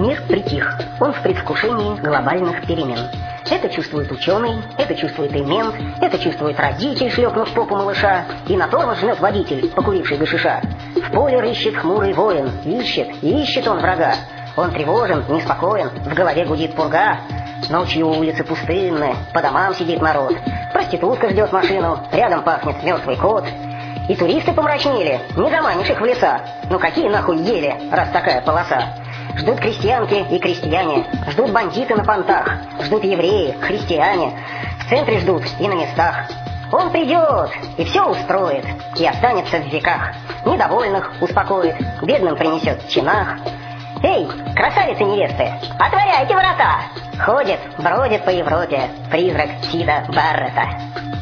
Мир притих, он в предвкушении глобальных перемен. Это чувствует ученый, это чувствует и мент, это чувствует родитель, шлепнув в попу малыша, и на тормоз жмет водитель, покуривший гашиша. В поле рыщет хмурый воин, ищет он врага. Он тревожен, неспокоен, в голове гудит пурга. Ночью улицы пустынны, по домам сидит народ. Проститутка ждет машину, рядом пахнет мертвый кот. И туристы помрачнели, не заманишь их в леса. Ну какие нахуй ели, раз такая полоса? Ждут крестьянки и крестьяне, ждут бандиты на понтах, ждут евреи, христиане, в центре ждут и на местах. Он придет и все устроит, и останется в веках. Недовольных успокоит, бедным принесет в чинах. Эй, красавицы-невесты, отворяйте ворота! Ходит, бродит по Европе призрак Сида Баррета.